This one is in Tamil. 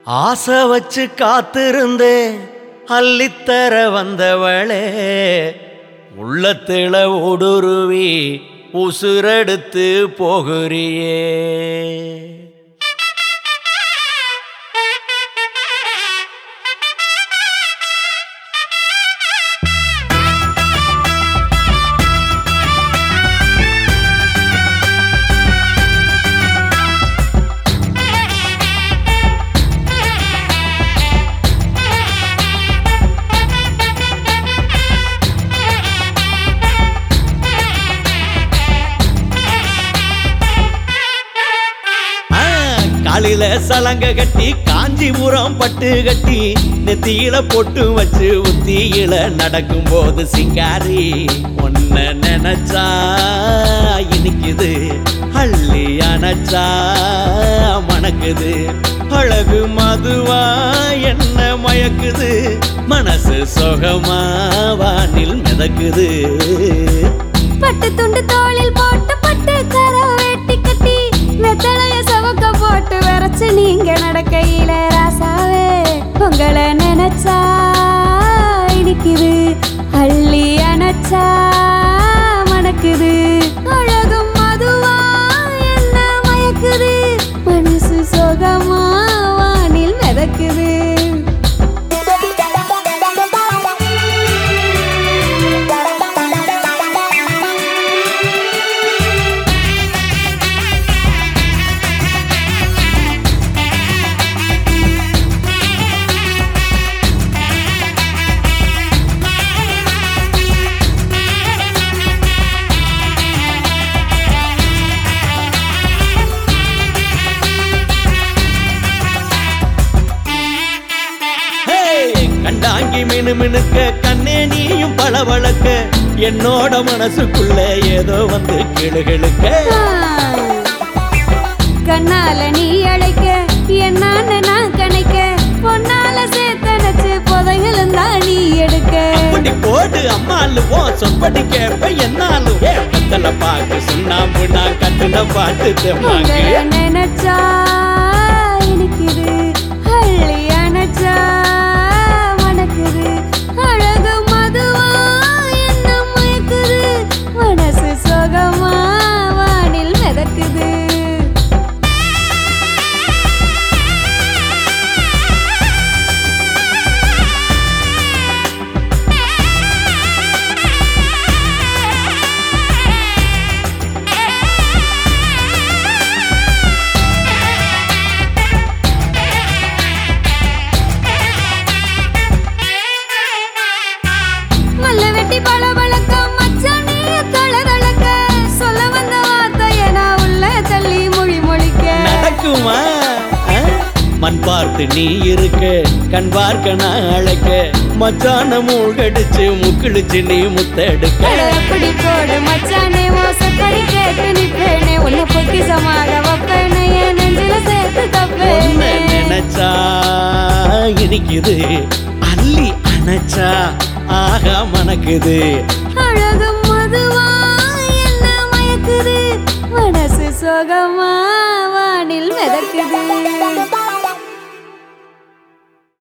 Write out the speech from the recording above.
ஆசை வச்சு காத்திருந்தே அள்ளித்தர வந்தவளே உள்ளத்தில ஊடுருவி உசுரெடுத்து போகிறியே. காலில சலங்க கட்டி காஞ்சிபுரம் பட்டு கட்டி நெத்தியில பொட்டு வச்சு உத்தியில நடக்கும் போது சிங்காரி ஒன்ன நினைச்சா இனிக்குது அள்ளி அணைச்சா மணக்குது அழகு மதுவா என்ன மயக்குது மனசு சொகமா வானில் மிதக்குது. பட்டு துண்டு தோளில் போட்டு பட்டு கர வெட்டி கட்டி வெத்தலைய சவக்க போட்டு வரைச்சு நீங்க நடக்கையில ராசாவே உங்களை நினைச்சா இனிக்குது அள்ளி அணைச்சா மணக்குது அழகும் மதுவா என்ன மயக்குது மனசு சுகமா வானில் மிதக்குது. கண்டாங்கி மினு மினுக்க கண்ணே நீயும் பளபளக்க என்னோட மனசுக்குள்ள ஏதோ வந்து கிளுகிழுக்க. கண்ணால நீ அழைக்க என்னான்னு நான் கணைக்க பொன்னால சேர்த்தனச்சு புதைகளும் தான் நீ எடுக்க. அப்படி போடு அம்மாலு போ சொற்படி கேப்ப என்னாலும் பத்தல பாக்கு சுண்ணாம்பு நான் கட்டுன பாட்டு தெம்மாங்க. நினைச்சா இனிக்குது அள்ளி அணைச்சா மணக்குது அழகு மதுவா என்ன மயக்குது மனசு சுகமா வானில் மிதக்குது. மண் பார்த்து நீ இருக்க கண் பார்க்க நான் அழைக்க மச்சான மூழ்கடிச்சு முக்கிழிச்சு நீ முத்தெடுக்க. அப்படி போடு மச்சானே மோசப்படி கேட்டு நிப்பேனே உன்னை பொக்கிசமாக வைப்பேனே என் நெஞ்சில சேர்த்து தப்பேனே. நினைச்சா இனிக்குது அள்ளி அணைச்சா ஆகா மணக்குது அழகு மதுவா என்ன மயக்குது மனசு சுகமா